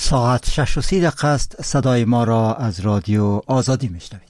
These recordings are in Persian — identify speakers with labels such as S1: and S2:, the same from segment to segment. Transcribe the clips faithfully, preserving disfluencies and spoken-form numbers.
S1: ساعت شش و سی دقیقه است. صدای ما را از رادیو آزادی میشنوید.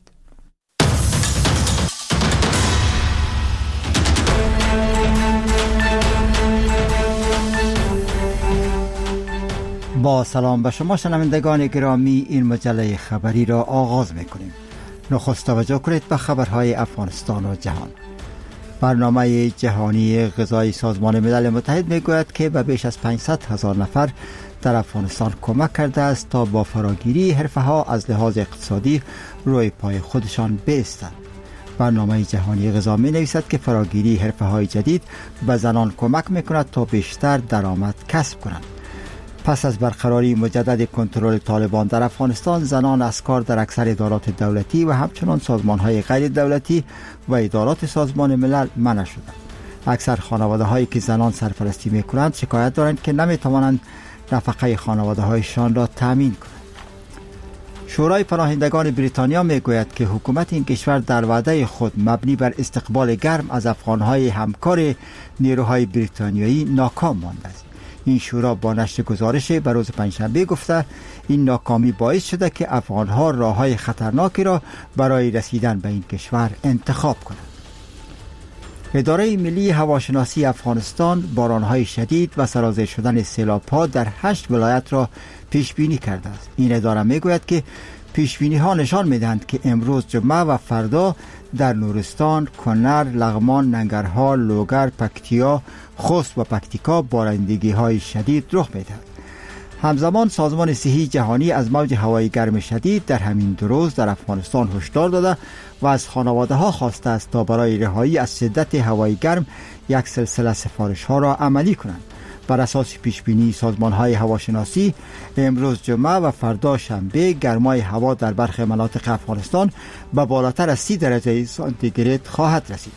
S1: با سلام به شما شنوندگان گرامی، این مجله خبری را آغاز میکنیم. نخست توجه کنید به خبرهای افغانستان و جهان. برنامه جهانی غذایی سازمان ملل متحد میگوید که به بیش از پانصد هزار نفر در افغانستان کمک کرده است تا با فراگیری حرفه‌ها از لحاظ اقتصادی روی پای خودشان بایستند. برنامه جهانی غذا می نویسد که فراگیری حرفه‌های جدید به زنان کمک میکند تا بیشتر درآمد کسب کنند. پس از برقراری مجدد کنترل طالبان در افغانستان، زنان از کار در اکثر ادارات دولتی و همچنان سازمان‌های غیر دولتی و ادارات سازمان ملل منع شدند. اکثر خانواده‌هایی که زنان سرپرستی می‌کنند شکایت دارند که نمی‌توانند نفقه خانواده‌هایشان را تامین کنند. شورای پناهندگان بریتانیا میگوید که حکومت این کشور در وعده خود مبنی بر استقبال گرم از افغان‌های همکار نیروهای بریتانیایی ناکام مانده است. این شورا با نشر گزارش به روز پنجشنبه گفته این ناکامی باعث شده که افغان‌ها راه‌های خطرناکی را برای رسیدن به این کشور انتخاب کنند. اداره ملی هواشناسی افغانستان باران‌های شدید و سرازیر شدن سیلاب‌ها در هشت ولایت را پیش بینی کرده است. این اداره میگوید که پیش بینی ها نشان میدهند که امروز جمعه و فردا در نورستان، کنر، لغمان، ننگرهار، لوگر، پکتیا، خوست و پکتیکا بارندگی های شدید رخ میدهد. همزمان سازمان صحی جهانی از موج هوای گرم شدید در همین دو روز در افغانستان هشدار داده و از خانواده ها خواسته است تا برای رهایی از شدت هوای گرم یک سلسله سفارش ها را عملی کنند. بر اساس پیشبینی سازمان های هواشناسی، امروز جمعه و فردا شنبه گرمای هوا در برخی مناطق افغانستان به بالاتر از سی درجه سانتیگراد خواهد رسید.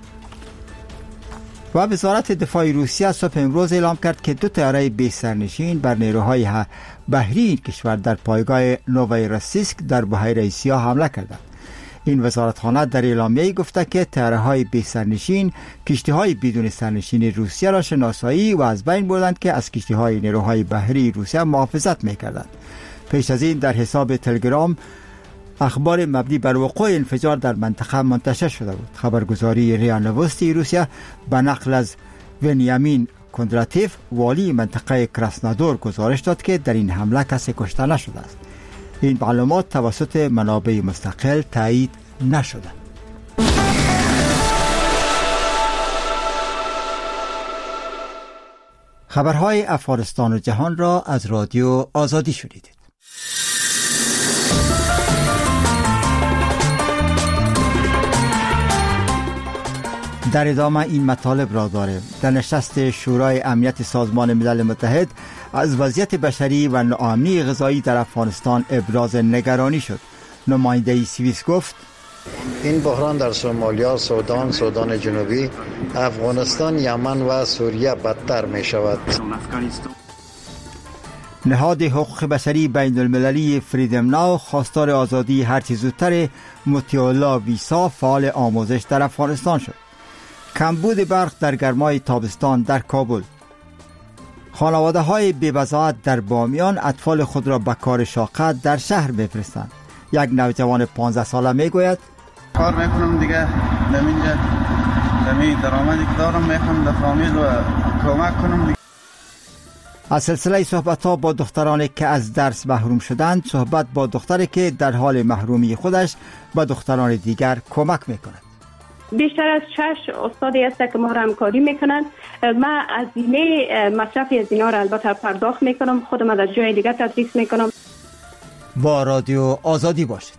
S1: و وزارت دفاع روسیه صبح امروز اعلام کرد که دو طیاره بی سرنشین بر نیروهای بحری کشور در پایگاه نوویروسیسک در بحیره سیاه حمله کردند. این وزارتخانه در اعلامیه‌ای گفته که طیاره‌های بی سرنشین کشتی‌های بدون سرنشین روسیه را شناسایی و از بین بردند که از کشتی‌های نیروهای بحری روسیه محافظت می‌کردند. پیش از این در حساب تلگرام اخبار مبنی بر وقوع انفجار در منطقه منتشر شده بود. خبرگزاری ریا نوستی روسیه به نقل از ونیامین کندراتیف والی منطقه کراسنودار گزارش داد که در این حمله کسی کشته نشده است. این معلومات توسط منابع مستقل تایید نشده. خبرهای افغانستان و جهان را از رادیو آزادی شنیدید. در ادامه این مطالب را داریم. در نشست شورای امنیت سازمان ملل متحد از وضعیت بشری و ناامنی غذایی در افغانستان ابراز نگرانی شد. نماینده سوئیس گفت
S2: این بحران در سومالیا، سودان، سودان جنوبی، افغانستان، یمن و سوریه بدتر می شود.
S1: نهاد حقوق بشری بین المللی فریدم ناو خواستار آزادی هرچه زودتر مطیع ویسا فعال آموزش در افغانستان شد. کمبود برق در گرمای تابستان در کابل. خانواده های بی‌بضاعت در بامیان اطفال خود را به کار شاقه در شهر بفرستند. یک نوجوان پانزده ساله میگوید
S3: کار میکنم دیگه، نمینجا نمی درآمدی که دارم میخوام به فامیل و کمک کنم دیگه.
S1: از سلسله صحبت ها با دخترانی که از درس محروم شدند، صحبت با دختری که در حال محرومی خودش به دختران دیگر کمک میکند.
S4: بیشتر از شش استادی است که ما را همکاری میکنند. من از اینه مصرفی از اینا را البته پرداخت میکنم، خودم از جای دیگر تدریس میکنم.
S1: با رادیو آزادی باشید.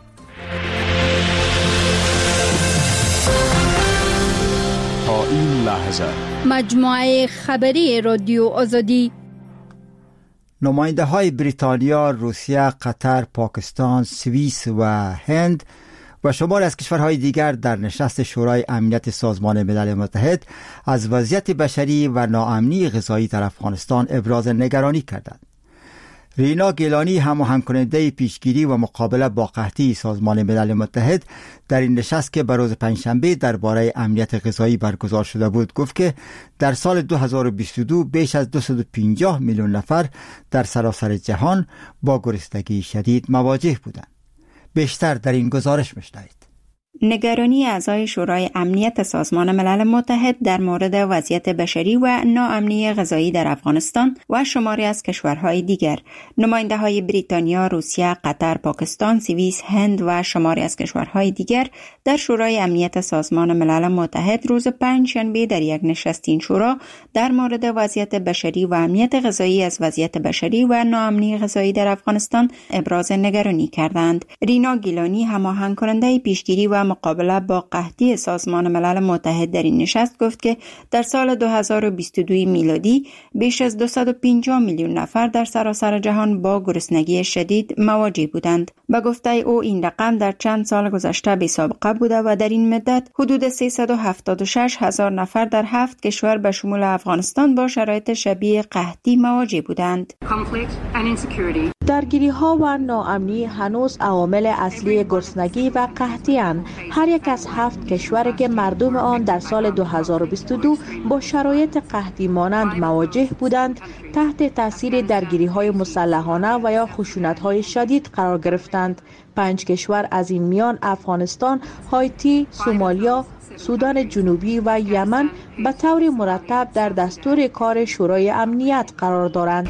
S5: تا این لحظه
S6: مجموعه خبری رادیو آزادی.
S1: نماینده های بریتانیا، روسیه، قطر، پاکستان، سوئیس و هند و شماری از کشورهای دیگر در نشست شورای امنیت سازمان ملل متحد از وضعیت بشری و ناامنی غذایی در افغانستان ابراز نگرانی کردند. رینا گیلانی هماهنگ کننده پیشگیری و مقابله با قحطی سازمان ملل متحد در این نشست که به روز پنجشنبه درباره امنیت غذایی برگزار شده بود گفت که در سال دو هزار و بیست و دو بیش از دویست و پنجاه میلیون نفر در سراسر جهان با گرسنگی شدید مواجه بودند. بیشتر در این گزارش می‌شنوید.
S7: نگرانی اعضای شورای امنیت سازمان ملل متحد در مورد وضعیت بشری و ناامنی غذایی در افغانستان و شماری از کشورهای دیگر، نماینده های بریتانیا، روسیه، قطر، پاکستان، سوئیس، هند و شماری از کشورهای دیگر در شورای امنیت سازمان ملل متحد روز پنجشنبه در یک نشست این شورا در مورد وضعیت بشری و امنیت غذایی از وضعیت بشری و ناامنی غذایی در افغانستان ابراز نگرانی کردند. رینا گیلانی هماهنگ کننده پیشگیری و مقابله با قحطی سازمان ملل متحد در این نشست گفت که در سال دو هزار و بیست و دو میلادی بیش از دویست و پنجاه میلیون نفر در سراسر جهان با گرسنگی شدید مواجه بودند. به گفته او این رقم در چند سال گذشته بی سابقه بوده و در این مدت حدود سیصد و هفتاد و شش هزار نفر در هفت کشور به شمول افغانستان با شرایط شبیه قحطی مواجه بودند.
S8: درگیری ها و ناامنی هنوز عوامل اصلی گرسنگی و قحطی اند. هر یک از هفت کشور که مردم آن در سال دو هزار و بیست و دو با شرایط قحطی مانند مواجه بودند تحت تاثیر درگیری های مسلحانه و یا خشونت های شدید قرار گرفتند. پنج کشور از این میان افغانستان، هایتی، سومالیا، سودان جنوبی و یمن به طور مرتب در دستور کار شورای امنیت قرار دارند.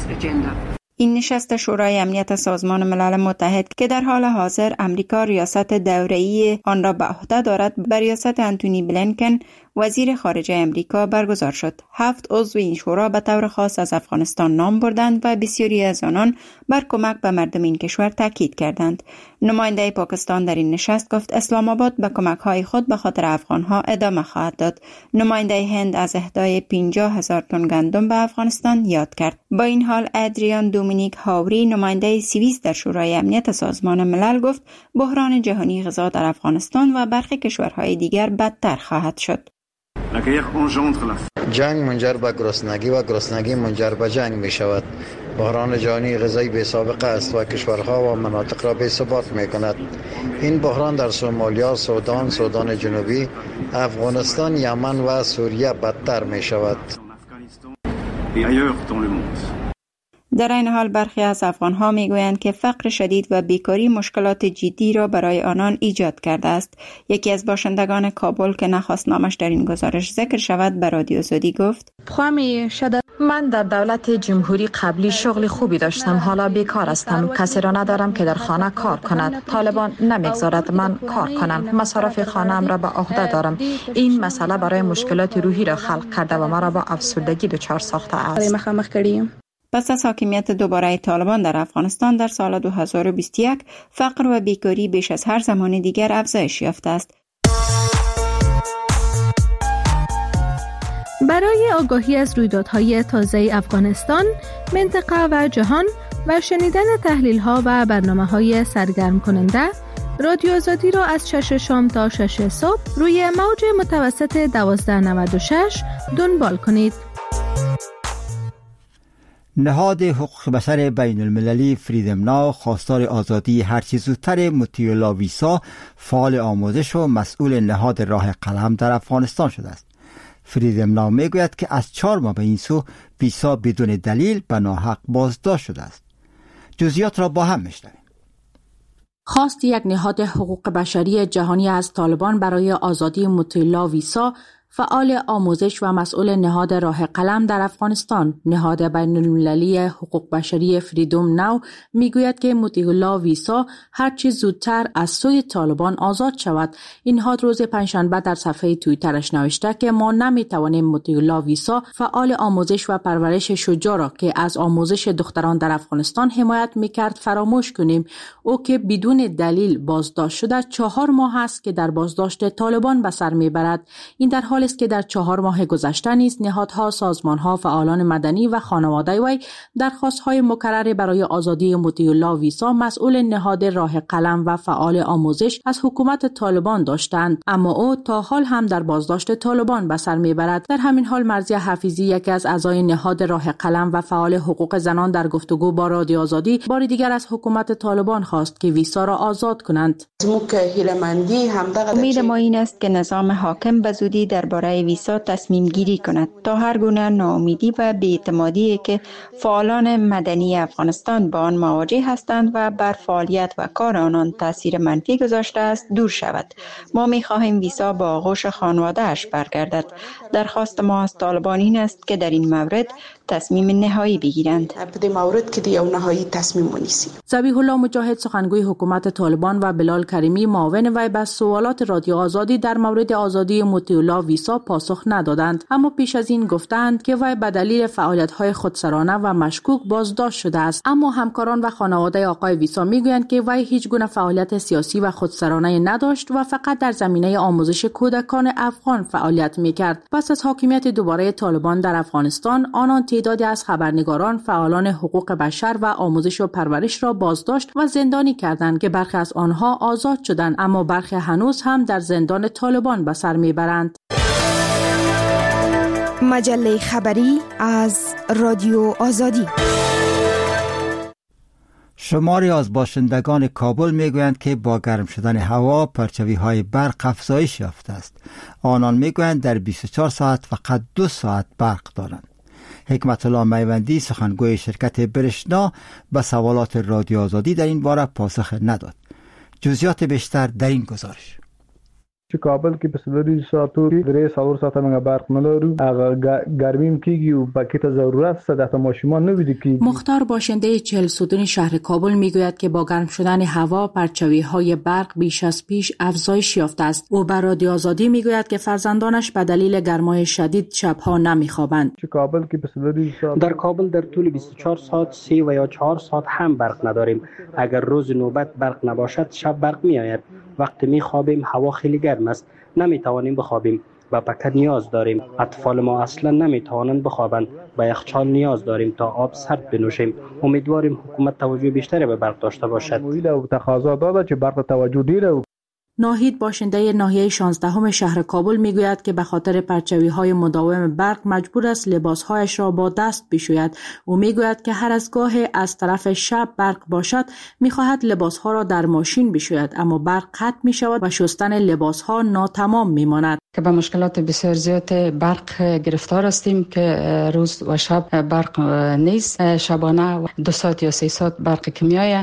S7: این نشست شورای امنیت سازمان ملل متحد که در حال حاضر امریکا ریاست دوره‌ای آن را به عهده دارد به ریاست انتونی بلینکن وزیر خارجه امریکا برگزار شد. هفت عضو این شورا به طور خاص از افغانستان نام بردند و بسیاری از آنان بر کمک به مردم این کشور تاکید کردند. نماینده پاکستان در این نشست گفت اسلام آباد به کمک‌های خود به خاطر افغان‌ها ادامه خواهد داد. نماینده هند از اهدای پنجاه هزار تن گندم به افغانستان یاد کرد. با این حال ادریان دومینیک هاوری نماینده سوئیس در شورای امنیت سازمان ملل گفت بحران جهانی غذا در افغانستان و برخی کشورهای دیگر بدتر خواهد شد.
S2: جنگ منجر به گرسنگی و گرسنگی منجر به جنگ می شود. بحران جهانی غذایی بی سابقه است و کشورها و مناطق را بی ثبات می کند. این بحران در سومالیا، سودان، سودان جنوبی، افغانستان، یمن و سوریه بدتر می شود.
S7: در این حال برخی از افغان‌ها می‌گویند که فقر شدید و بیکاری مشکلات جدی را برای آنان ایجاد کرده است. یکی از باشندگان کابل که نخواست نامش در این گزارش ذکر شود به رادیو آزادی گفت:
S9: من در دولت جمهوری قبلی شغل خوبی داشتم، حالا بیکار هستم. کسی را ندارم که در خانه کار کند. طالبان نمیگذارد من کار کنم. مصارف خانه‌ام را به عهده دارم. این مسئله برای مشکلات روحی را خلق کرده و مرا با افسردگی دچار ساخته است.
S7: پس از حاکمیت دوباره طالبان در افغانستان در سال دو هزار و بیست و یک فقر و بیکاری بیش از هر زمان دیگر افزایش یافته است.
S6: برای آگاهی از رویدادهای تازه افغانستان، منطقه و جهان و شنیدن تحلیل‌ها و برنامه‌های سرگرم کننده، رادیو آزادی را از شش شام تا شش صبح روی موج متوسط دوازده نود و شش دنبال کنید.
S1: نهاد حقوق بشر بین المللی فریدم ناو خواستار آزادی هرچی زودتر مطیع ویسا، فعال آموزش و مسئول نهاد راه قلم در افغانستان شده است. فریدم ناو میگوید که از چهار ماه به این سو ویسا بدون دلیل به ناحق بازداشت شده است. جزئیات را با هم میشنویم.
S10: خواست یک نهاد حقوق بشری جهانی از طالبان برای آزادی مطیع ویسا، فعال آموزش و مسئول نهاد راه قلم در افغانستان، نهاد بین المللی حقوق بشری فریدم ناو میگوید که مطیع ویسا هرچی زودتر از سوی طالبان آزاد شود. این نهاد روز پنجشنبه در صفحه توییترش نوشته که ما نمیتوانیم مطیع ویسا، فعال آموزش و پرورش شجاع را که از آموزش دختران در افغانستان حمایت میکرد فراموش کنیم. او که بدون دلیل بازداشت شده چهار ماه است که در بازداشت طالبان به سر میبرد. این در حال حالی است که در چهار ماه گذشته نیز نهادها، سازمانها، فعالان مدنی و خانواده وی درخواست‌های مکرر برای آزادی مطیع الله ویسا مسئول نهاد راه قلم و فعال آموزش از حکومت طالبان داشتند، اما او تا حال هم در بازداشت طالبان به سر میبرد. در همین حال مرضیه حفیظی، یکی از اعضای نهاد راه قلم و فعال حقوق زنان، در گفتگو با رادیو آزادی بار دیگر از حکومت طالبان خواست که ویسا را آزاد کنند.
S7: امید ما این است که نظام حاکم به زودی درباره ویسا تصمیم گیری کند تا هر گونه ناامیدی و بی‌اعتمادی که فعالان مدنی افغانستان با آن مواجه هستند و بر فعالیت و کار آنان تاثیر منفی گذاشته است دور شود. ما می خواهیم ویسا با آغوش خانواده‌اش برگردد. درخواست ما از طالبان این است که در این مورد تصمیم نهایی بگیرند.
S10: ذبیح الله مجاهد، سخنگوی حکومت طالبان، و بلال کریمی، معاون وی، به سوالات رادیو آزادی در مورد آزادی مطیع الله ویسا پاسخ ندادند، اما پیش از این گفتند که وی به دلیل فعالیت‌های خودسرانه و مشکوک بازداشت شده است. اما همکاران و خانواده آقای ویسا میگویند که وی هیچ گونه فعالیت سیاسی و خودسرانه نداشت و فقط در زمینه آموزش کودکان افغان فعالیت میکرد. پس از حاکمیت دوباره طالبان در افغانستان، آنان تعدادی از خبرنگاران، فعالان حقوق بشر و آموزش و پرورش را بازداشت و زندانی کردند که برخی از آنها آزاد شدند، اما برخی هنوز هم در زندان طالبان به سر میبرند.
S11: مجله خبری از رادیو آزادی.
S1: شماری از باشندگان کابل میگویند که با گرم شدن هوا پرچوی های برق افزایش یافته است. آنان میگویند در بیست و چهار ساعت فقط دو ساعت برق دارند. حکمت الله میوندی، سخنگوی شرکت برشنا، به سوالات رادیو آزادی در این باره پاسخ نداد. جزئیات بیشتر در این گزارش.
S12: چې کابل کې په سلوري ساعتو کې درې څلور ساعته موږ برق نه لرو، هغه ګرمیم کېږي او پکې ته ضرورت شته د ماشومان نه ویده کېږي.
S10: مختار، باشنده چهل ستون شهر کابل، میگوید که با گرم شدن هوا پرچوی های برق بیش از پیش افزایش یافته است. او بر رادیو آزادی میگوید که فرزندانش به دلیل گرمای شدید شبها نمیخوابند.
S12: چې کابل کې په سلوري ساعت
S13: در کابل در طول بیست و چهار ساعت سه و یا چهار ساعت هم برق نداریم. اگر روز نوبت برق نباشد شب برق میآید. وقتی میخوابیم هوا خیلی گرم است، نمیتوانیم بخوابیم. به پکه نیاز داریم. اطفال ما اصلا نمیتوانند بخوابند. به یخچال نیاز داریم تا آب سرد بنوشیم. امیدواریم حکومت توجه بیشتری به برق داشته باشد.
S12: او تقاضا داده که برق توجه دیره.
S10: ناهید، باشنده ناحیه شانزدهم شهر کابل، میگوید که به خاطر پرچوی‌های مداوم برق مجبور است لباسهایش را با دست بشوید. او میگوید که هر از گاه از طرف شب برق باشد میخواهد لباسها را در ماشین بشوید، اما برق قطع میشود و شستن لباسها ناتمام میماند.
S14: که به مشکلات بسیار زیاد برق گرفتار هستیم که روز و شب برق نیست. شبانه دو ساعت یا سه ساعت برق که میآید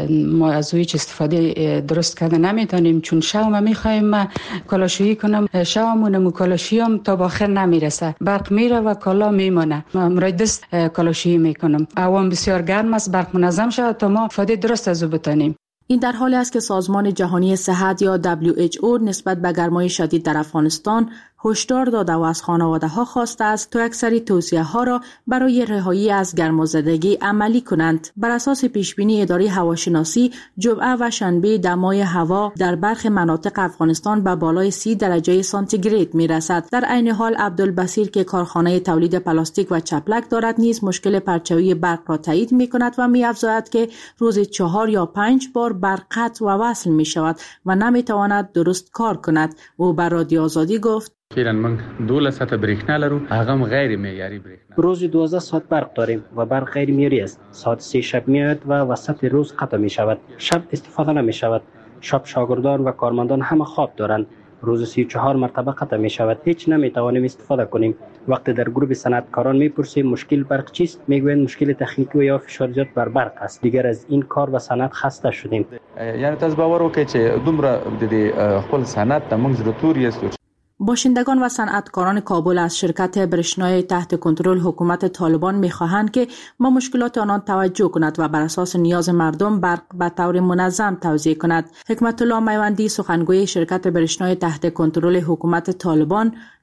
S14: ما از هیچ استفاده درست کرده نمیتونیم، چون شوم میخوایم کالاشویی کنم، شومونم کالاشویم تا باخر نمیرسه، برق میره و کالا میمونه. امروز دست کالاشویی میکنم. هوا بسیار گرم است، برق منظم شود تا ما استفاده درست از او بتونیم.
S10: این در حالی است که سازمان جهانی صحت یا دبلیو اچ او نسبت به گرمای شدید در افغانستان هشدار داده و از خانواده ها خواسته است تا اکثری توصیه ها را برای رهایی از گرمازدگی عملی کنند. بر اساس پیشبینی اداره هواشناسی، جمعه و شنبه دمای هوا در برخی مناطق افغانستان به بالای سی درجه سانتیگراد می رسد. در عین حال عبدالبصیر که کارخانه تولید پلاستیک و چپلک دارد نیز مشکل پرچوی برق را تایید می کند و می افزاید که روز چهار یا پنج بار برق قطع و وصل می شود و نمی تواند درست کار کند. او بر رادیو آزادی گفت:
S15: فعلا من دوله ساعت بریښنا لرو، هغه هم غیر معیاري بریښنا.
S13: روز دوازده ساعت برق داریم و برق غیر معیاری است. ساعت سه شب میاد و وسط روز قطع می شود. شب استفاده نمی شود. شب شاگردان و کارمندان همه خواب دارند. روز سی و چهار مرتبه قطع می شود. هیچ نمی توانیم استفاده کنیم. وقتی در گروه صنعتکاران میپرسیم مشکل برق چیست، میگویند مشکل تکنیکی و یا فشار زیاد بر برق است. دیگر از این کار و صنعت خسته شدیم.
S15: یعنی تاسو باور وکړئ چې دومره د خپل صنعت ته موږ ضرورت یاست.
S10: باشندگان و صنعتکاران کابل از شرکت برشنای تحت کنترل حکومت طالبان می‌خواهند که با مشکلات آنان توجه کند و بر اساس نیاز مردم برق به طور منظم توزیع کند. حکمت الله میوندی، سخنگوی شرکت برشنای تحت کنترل حکومت طالبان،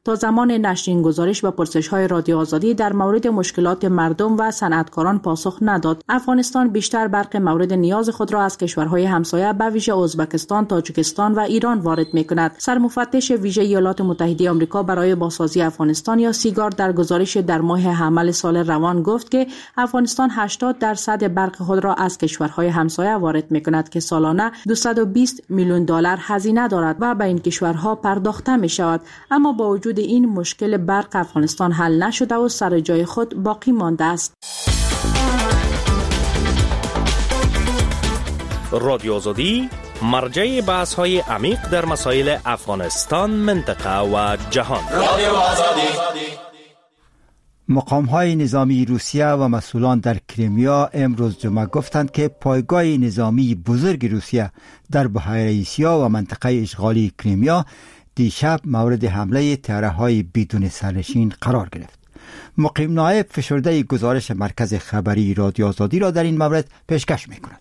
S10: تا زمان نشر این گزارش و پرسش‌های رادیو آزادی در مورد مشکلات مردم و صنعتکاران پاسخ نداد. افغانستان بیشتر برق مورد نیاز خود را از کشورهای همسایه به ویژه ازبکستان، تاجیکستان و ایران وارد می‌کند. سرمفتش ویژه ایالات متحده آمریکا برای بازسازی افغانستان یا سیگار در گزارش در ماه حمل سال روان گفت که افغانستان هشتاد درصد برق خود را از کشورهای همسایه وارد می‌کند که سالانه دویست و بیست میلیون دلار هزینه دارد و به این کشورها پرداخته می‌شود. اما با وجود این مشکل برق افغانستان حل نشده و سر جای خود باقی مانده است.
S16: رادیو آزادی مرجع بحث‌های عمیق در مسائل افغانستان، منطقه و جهان. رادیو آزادی.
S1: مقام‌های نظامی روسیه و مسئولان در کریمیا امروز جمعه گفتند که پایگاه نظامی بزرگ روسیه در بحیره سیاه و منطقه اشغالی کریمیا دیشب مورد حمله طیاره‌های بدون سرنشین قرار گرفت. مقیم نایب فشرده گزارش مرکز خبری رادیو آزادی را در این مورد پیشکش می‌کند.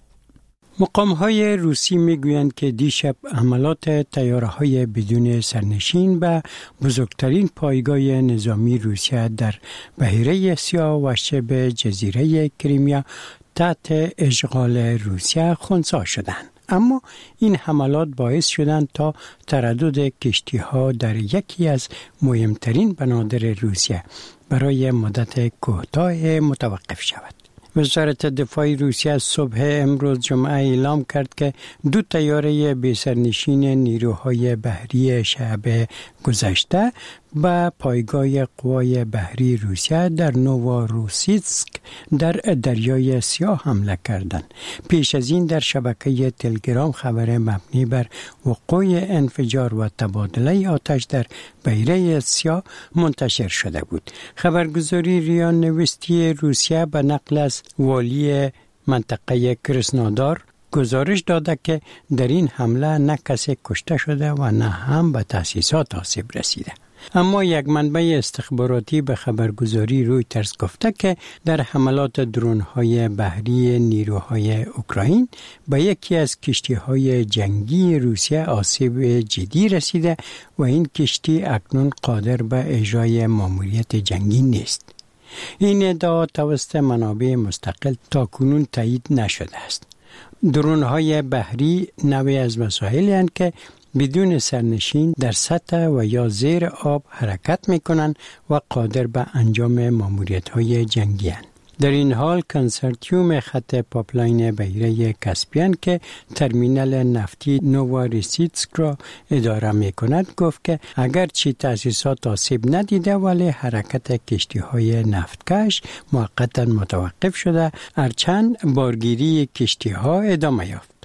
S17: مقام‌های روسی می‌گویند که دیشب حملات طیاره‌های بدون سرنشین به بزرگترین پایگاه نظامی روسیه در بحیره سیاه و شبه جزیره کریمیا تحت اشغال روسیه خنثی شدند. اما این حملات باعث شدند تا تردد کشتی‌ها در یکی از مهمترین بنادر روسیه برای مدت کوتاه متوقف شود. وزارت دفاع روسیه صبح امروز جمعه اعلام کرد که دو طیاره بی‌سرنشین نیروهای بحری شب گذشته به پایگاه قوای بحری روسیه در نوواروسیسک در دریای سیاه حمله کردند. پیش از این در شبکه تلگرام خبر مبنی بر وقوع انفجار و تبادله آتش در بحیره سیاه منتشر شده بود. خبرگزاری ریا نوستی روسیه به نقل از والی منطقه کرسنودار گزارش داده که در این حمله نه کسی کشته شده و نه هم به تأسیسات آسیب رسیده. اما یک منبع استخباراتی به خبرگزاری رویترز گفته که در حملات درون‌های بحری نیروهای اوکراین به یکی از کشتی‌های جنگی روسیه آسیب جدی رسیده و این کشتی اکنون قادر به اجرای ماموریت جنگی نیست. این ادعا توسط منابع مستقل تاکنون تایید نشده است. درون‌های بحری نوعی از وسایلی هستند که بدون سرنشین در سطح و یا زیر آب حرکت می‌کنند و قادر به انجام ماموریت‌های جنگی هستند. در این حال کنسرتیوم خط پاپلاین بحیره کاسپیان که ترمینال نفتی نوواروسیسک را اداره می‌کند گفت که اگرچه تأسیسات آسیب ندیده ولی حرکت کشتی‌های نفتکش موقتا متوقف شده، هرچند بارگیری کشتی‌ها ادامه یافت.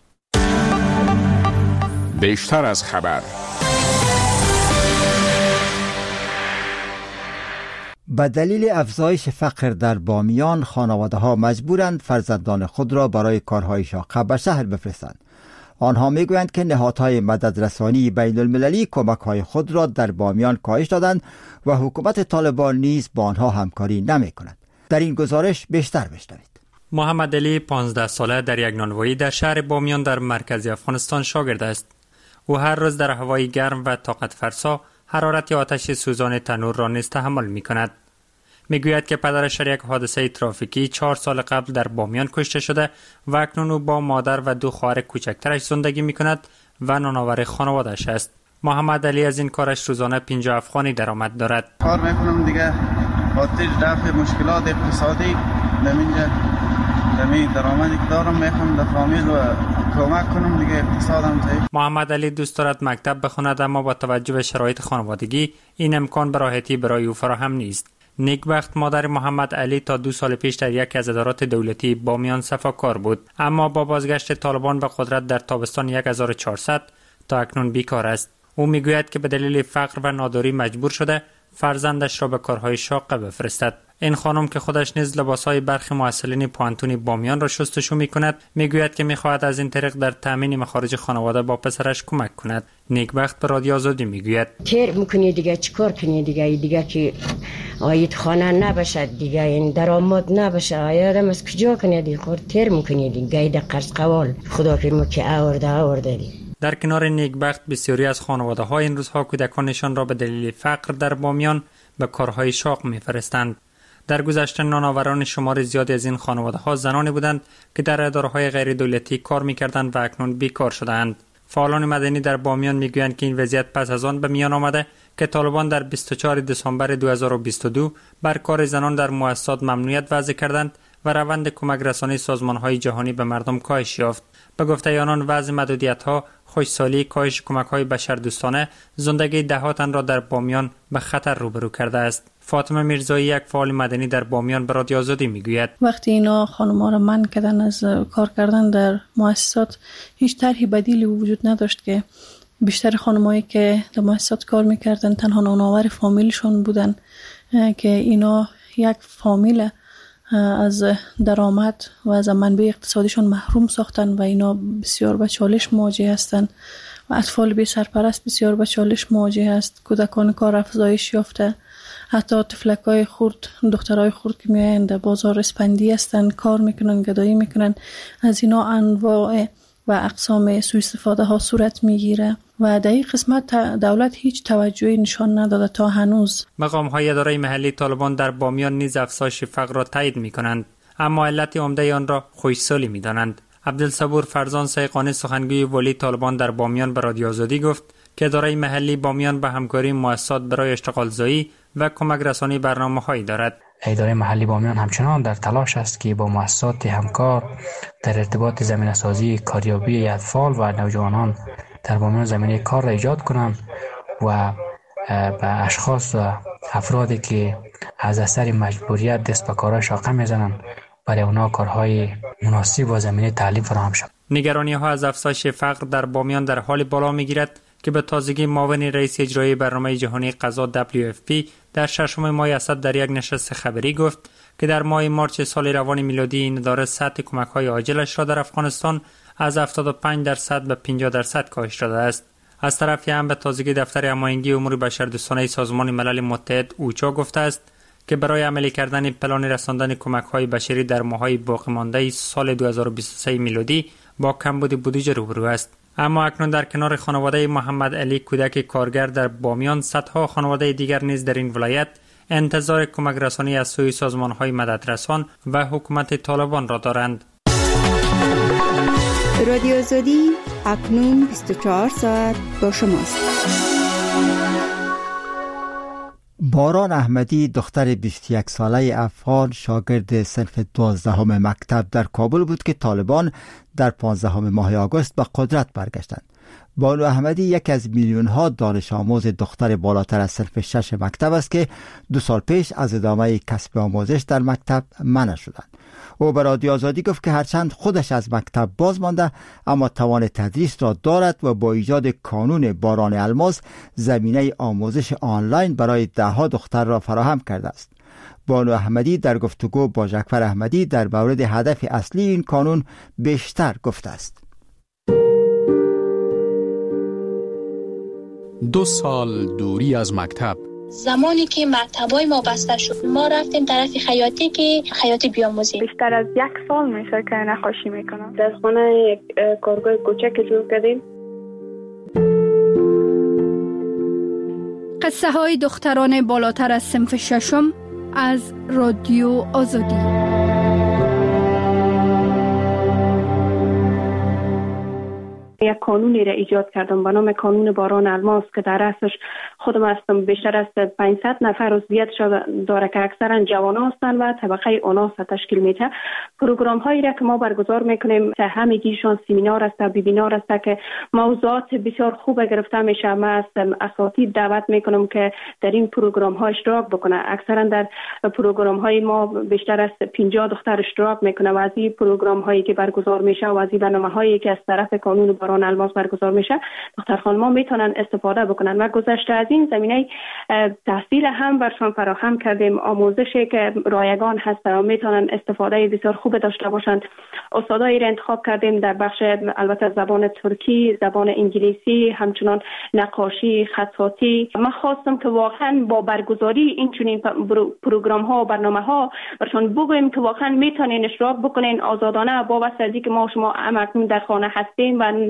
S5: بیشتر از خبر.
S1: به دلیل افزایش فقر در بامیان خانواده ها مجبورند فرزندان خود را برای کارهای شاقه به شهر بفرستند. آنها میگویند که نهادهای مددرسانی بین المللی کمک های خود را در بامیان کاهش دادند و حکومت طالبان نیز با آنها همکاری نمی کند. در این گزارش بیشتر بشنوید.
S18: محمد علی پانزده ساله در یک نانوایی در شهر بامیان در مرکز افغانستان شاگرد است. او هر روز در هوای گرم و طاقت فرسا حرارت آتش سوزان تنور را نیز تحمل می کند. می گوید که پدرش در یک حادثه ترافیکی چهار سال قبل در بامیان کشته شده و اکنون او با مادر و دو خواهر کوچکترش زندگی می کند و نانآور خانواده‌اش است. محمد علی از این کارش روزانه پنجاه افغانی درآمد دارد.
S3: کار میکنم دیگه خاطر رفع مشکلات اقتصادی نمینجا نمی درآمدی که دارم میخوام در فامیل و کمک کنم دیگه اقتصادم ضعیف.
S18: محمد علی دوست دارد مکتب بخواند اما با توجه به شرایط خانوادگی این امکان به راحتی برای او فراهم نیست. نیکبخت مادر محمد علی تا دو سال پیش در یکی از ادارات دولتی بامیان صفاکار بود، اما با بازگشت طالبان به قدرت در تابستان هزار و چهارصد تا اکنون بیکار است. او میگوید که به دلیل فقر و ناداری مجبور شده فرزندش را به کارهای شاقه بفرستد. این خانم که خودش نیز لباسهای برخی محصلین پوانتون بامیان را شستشو میکند، میگوید که میخواهد از این طریق در تامین مخارج خانواده با پسرش کمک کند. نیکبخت به رادیو آزادی میگوید
S19: تیر میکنی دیگه چیکار کنی دیگه دیگه که آید خانه نباشه دیگه این درآمد نباشه آیادم از کجا کنی دیگه خور تیر میکنی دیگه ده قرض قوال خدا فرمو که آورده آورده دی.
S18: در کنار نیکبخت بسیاری از خانواده‌ها این روزها کودکانشان را به دلیل فقر در بامیان به کارهای شاق می‌فرستند. در گذشته نانآوران شمار زیادی از این خانواده‌ها زنانی بودند که در اداره‌های غیر دولتی کار می‌کردند و اکنون بیکار شده‌اند. فعالان مدنی در بامیان می‌گویند که این وضعیت پس از آن به میان آمده که طالبان در بیست و چهارم دسامبر دو هزار و بیست و دو بر کار زنان در مؤسسات ممنوعیت وضع کردند و روند کمک رسانی سازمان‌های جهانی به مردم کاهش یافت. به گفته آنان وضع محدودیت‌ها، خشکسالی، کاهش کمک‌های بشردوستانه زندگی دهاتان را در بامیان به خطر روبرو کرده است. فاطمه میرزایی یک فعال مدنی در بامیان به رادیو آزادی میگوید
S20: وقتی اینا خانم‌ها را منع کردن از کار کردن در مؤسسات، هیچ طرحی بدیلی وجود نداشت که بیشتر خانم‌هایی که در مؤسسات کار میکردن تنها نانآور فامیلشون بودن که اینا یک فامیل از درآمد و از منبع اقتصادیشون محروم ساختن و اینا بسیار به چالش مواجه هستند و اطفال بی سرپرست بسیار به چالش مواجه است. کودکان کار افزایش یافته، حتی طفلکای خرد، دخترای خرد که میایند در بازار اسپندی هستند، کار میکنن، گدایی میکنن. از اینا انواع و اقسام سوء استفاده ها صورت میگیره و در این قسمت دولت هیچ توجهی نشان نداده تا هنوز.
S18: مقام های اداره محلی طالبان در بامیان نیز افزایش فقر را تایید میکنند، اما علت عمده آن را خشکسالی میدانند. عبدالصبور فرزان سیقانی سخنگوی ولی طالبان در بامیان به رادیو آزادی گفت که اداره محلی بامیان به همکاری مؤسسات برای اشتغال زایی و کمک رسانی برنامه‌هایی دارد.
S21: اداره محلی بامیان همچنان در تلاش است که با مؤسسات همکار در ارتباط زمینه‌سازی کاریابی اطفال و نوجوانان در بامیان زمینه کار را ایجاد کنند و به اشخاص و افرادی که از اثر مجبوریت دست به کارهای شاقه میزنند برای اونا کارهای مناسب و زمینه تعلیم فراهم شود.
S18: نگرانی‌ها از افزایش فقر در بامیان در حال بالا می‌گیرد که به تازگی معاون رئیس اجرایی برنامه جهانی غذا دبلیو اف پی در ششم ماه اسد در یک نشست خبری گفت که در ماه مارچ سال روان میلادی این اداره سطح کمک‌های عاجلش را در افغانستان از هفتاد و پنج درصد به پنجاه درصد کاهش داده است. از طرفی هم به تازگی دفتر هماهنگی امور بشردوستانه سازمان ملل متحد اوچا گفته است که برای عملی کردن پلان رساندن کمک‌های بشری در ماه‌های باقی مانده سال دو هزار و بیست و سه میلادی با کمبود بودجه روبرو است. اما اکنون در کنار خانواده محمد علی کودک کارگر در بامیان، صدها خانواده دیگر نیز در این ولایت انتظار کمک رسانی از سوی سازمان‌های مددرسان و حکومت طالبان را دارند.
S7: رادیو آزادی اکنون بیست و چهار ساعت با شماست.
S1: باران احمدی دختر بیست و یک ساله افغان شاگرد صنف دوازدهم مکتب در کابل بود که طالبان در پانزدهم ماه آگوست به قدرت برگشتند. بانو احمدی یک از میلیون ها دانش آموز دختر بالاتر از صنف شش مکتب است که دو سال پیش از ادامه کسب آموزش در مکتب منع شدند. او به رادیو آزادی گفت که هرچند خودش از مکتب باز مانده اما توان تدریس را دارد و با ایجاد کانون باران الماس زمینه آموزش آنلاین برای ده ها دختر را فراهم کرده است. بانو احمدی در گفتگو با جعفر احمدی در مورد هدف اصلی این کانون بیشتر گفته است.
S5: دو سال دوری از مکتب.
S22: زمانی که مکتبای ما بسته شد ما رفتیم طرف خیاطی که خیاطی بیاموزیم.
S23: بیشتر از یک سال میشه که نقاشی میکنم. در خانه یک کارگاه کوچک جور کردیم.
S6: قصه های دختران بالاتر از صنف ششم از رادیو آزادی.
S4: یک کانونی را ایجاد کردم به نام کانون باران الماس که در اصلش خودم هستم. بیشتر از پانصد نفر عضویت داره که اکثرا جوانان هستند و طبقه اوناس تشکیل میده. پروگرام هایی را که ما برگزار میکنیم همگیشان سمینار است، وبینار است که موضوعات بسیار خوب گرفته میشه. ما از اساتید دعوت میکنم که در این پروگرام ها اشتراک بکنه. اکثرا در پروگرام های ما بیشتر از پنجاه دختر اشتراک میکنه و از این پروگرام هایی که برگزار میشه و از این برنامه هایی که از طرف کانون باران الماس برگزار میشه دختر خانم‌ها میتونن استفاده بکنن. و گذشته از این زمینه تحصیل هم برشان فراهم کردیم. آموزشی که رایگان هست و میتونن استفاده بسیار خوب داشته باشند. استادایی را انتخاب کردیم در بخش البته زبان ترکی، زبان انگلیسی، همچنان نقاشی، خطاطی. من خواستم که واقعا با برگزاری این چنین پروگرام ها و برنامه ها برشان بگوییم که واقعا میتونین اشتراک بکنین آزادانه با واسطه از اینکه ما شما هم در خانه هستیم و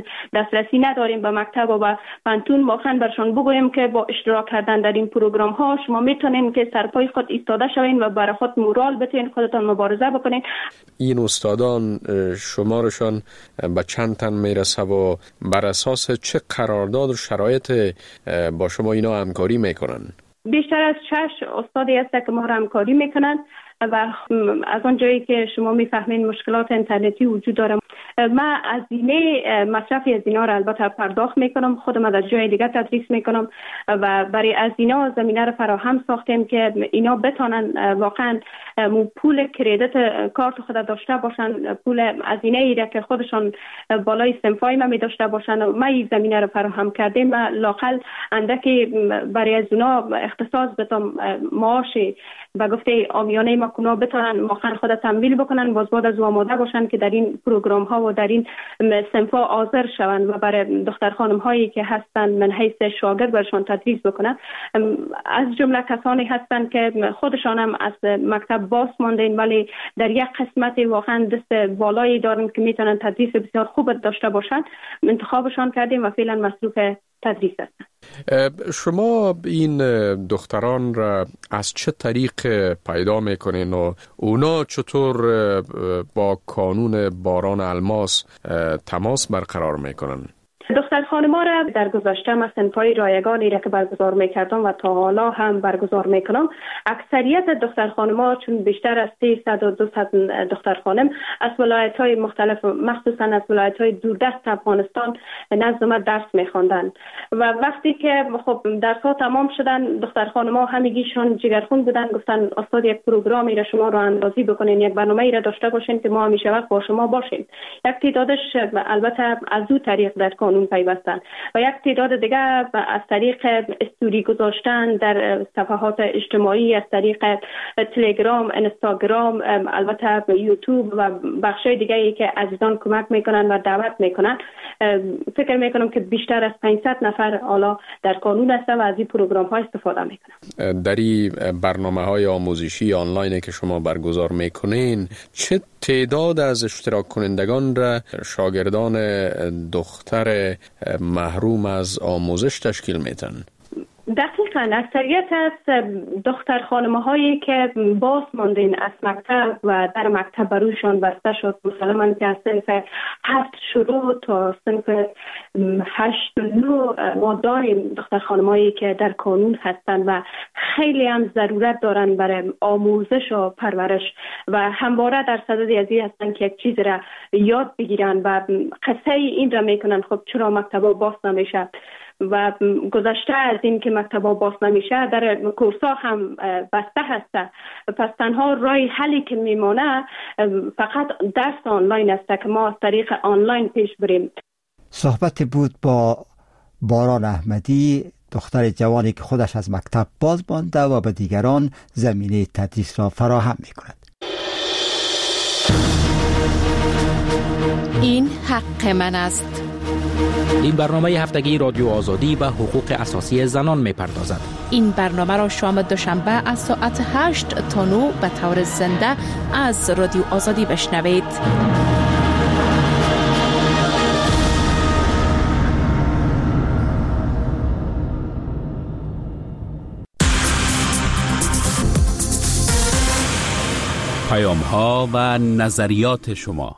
S4: دسترسی نداریم به مکتب و به پانتون، واقعا برشان بگوییم که با اشتراک کردن در این پروگرام ها شما میتونین که سرپای خود ایستاده شوین و برای خود مورال بتین، خودتان مبارزه بکنین.
S5: این استادان شمارشان به چند تن میرسه و بر اساس چه قرارداد و شرایط با شما اینا همکاری میکنن؟
S4: بیشتر از شش استادی هست که ما را همکاری میکنن و از اون جایی که شما میفهمین مشکلات اینترنتی وجود داره. من از اینه مصرفی از اینا را البته پرداخت میکنم، خودم در جای دیگه تدریس میکنم و برای از اینا زمینه را فراهم ساختیم که اینا بتونن واقعا پول کردیت کارت خود داشته باشن، پول از اینه ایره که خودشان بالای صنفای ما می داشته باشن. ما این زمینه را فراهم کردیم و لاقل اندکی برای از اونا اختصاص بتم معاشی و گفته آمیانه ما کنا بتونن واقعا خود تمویل بکنن، باز بعد از آماده باشن که در این پروگرام ها و در این صنفا حاضر شوند و برای دختر خانم هایی که هستن من حیث شاگرد برشان تدریس بکنن. از جمله کسانی هستن که خودشان هم از مکتب باز ماندین ولی در یک قسمت واقعا دست بالایی دارن که میتونن تدریس بسیار خوب داشته باشن، انتخابشان کردیم و فعلا مصروف تدریس هستن.
S5: شما این دختران را از چه طریق پیدا میکنین و اونا چطور با کانون باران الماس تماس برقرار میکنن؟
S4: دختر خانم‌ها را در گذشته من صنف‌های رایگانی را که برگزار می‌کردم و تا حالا هم برگزار می‌کنم، اکثریت دختر خانم‌ها چون بیشتر از سیصد و دویست دختر خانم از ولایت‌های مختلف مخصوصاً از ولایت‌های دوردست افغانستان نزد ما درس می‌خواندند و وقتی که خب درس‌ها تمام شدن دختر خانم‌ها همگیشون جگرخون بودن، گفتن استاد یک پروگرامی را شما را اندازی بکنین، یک برنامه‌ای را داشته باشین که ما همیشه وقت با شما باشیم. یک تعدادش البته از دو طریق در کانون پیوستن و یک تعداد دیگه از طریق استوری گذاشتن در صفحات اجتماعی، از طریق تلگرام، اینستاگرام، البته یوتیوب و بخشای دیگه ای که عزیزان کمک میکنن و دعوت میکنن. فکر میکنم که بیشتر از پانصد نفر حالا در کانون هست و از این پروگرام ها استفاده میکنن.
S5: در این برنامه های آموزشی آنلاین که شما برگزار میکنین چه تعداد از اشتراک کنندگان را شاگردان دختر محروم از آموزش تشکیل میتن؟
S4: دقیقاً اکثریت از دختر خانمه هایی که باز ماندین از مکتب و در مکتب بروشان بسته شد، مثلا که از صنف هفت شروع تا صنف هشت و نه ما داریم دختر خانمه هایی که در کانون هستند و خیلی هم ضرورت دارن برای آموزش و پرورش و همواره در صدد ازی هستن که یک چیز را یاد بگیرن و قصه این را میکنن خب چرا مکتبا باز نمیشه و گذشته از این که مکتبا باز نمیشه در کورسا هم بسته هسته، پس تنها راه حلی که میمونه فقط درس آنلاین است که ما از طریق آنلاین پیش بریم.
S1: صحبت بود با باران احمدی، دختر جوانی که خودش از مکتب باز مانده و به دیگران زمینه تدریس را فراهم میکند.
S2: این حق من است.
S8: این برنامه هفتگی رادیو آزادی و حقوق اساسی زنان می‌پردازد.
S2: این برنامه را شام دوشنبه از ساعت هشت تا نه به طور زنده از رادیو آزادی بشنوید.
S9: پیام‌ها و نظریات شما.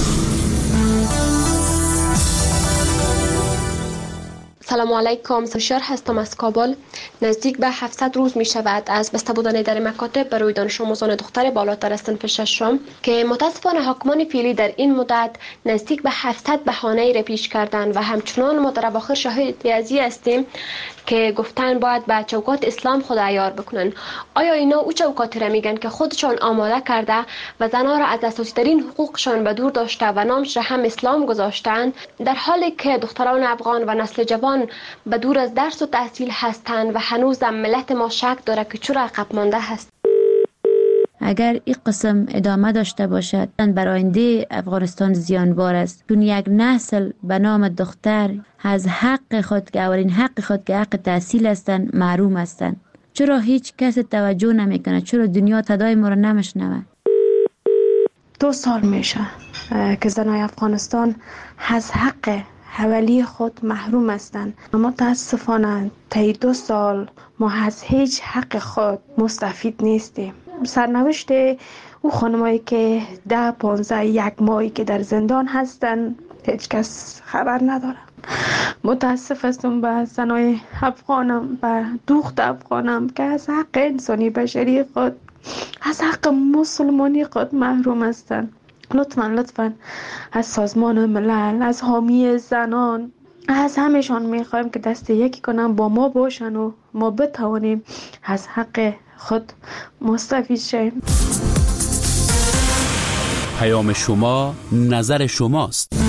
S24: سلام علیکم، سوشار هستم از کابل. نزدیک به هفتصد روز می شود از بسته بودن در مکاتب برای دانش آموزان دختر بالاتر از صنف ششم که متاسفانه حاکمان فعلی در این مدت نزدیک به هفتصد بهانه را پیش کردند و همچنان ما در اواخر شاهد ازی هستیم که گفتن باید به چوکات اسلام خود عیار بکنن. آیا اینا او چوکاتی را میگن که خودشان آماده کرده و زنها را از اساسی ترین حقوقشان به دور داشته و نامش را هم اسلام گذاشتند، در حالی که دختران افغان و نسل جوان به دور از درس و تحصیل هستند و هنوز ملت ما شک داره که چرا عقب مانده هست.
S25: اگر این قسم ادامه داشته باشد بر آینده افغانستان زیانبار است، چون یک نسل به نام دختر از حق خود که اولین حق خود که حق تحصیل هستند محروم هستند. چرا هیچ کس توجه نمیکنه؟ چرا دنیا صدای ما را نمیشنوه؟
S26: دو سال میشه که زنای افغانستان از حق
S23: حوالی خود محروم هستند. متاسفانه طی دو سال ما از هیچ حق خود مستفید نیستیم. سرنوشت او خانمایی که ده پانزده یک ماهی که در زندان هستن هیچ کس خبر نداره. متاسف هستم به زنای افغانم، به دختر افغانم که از حق انسانی بشری خود، از حق مسلمانی خود محروم هستند. لطفاً لطفاً از سازمان ملل، از حامی زنان، از همشان میخوایم که دست یکی کنن با ما باشن و ما بتوانیم از حق خود مستفید شیم.
S9: پیام شما نظر شماست.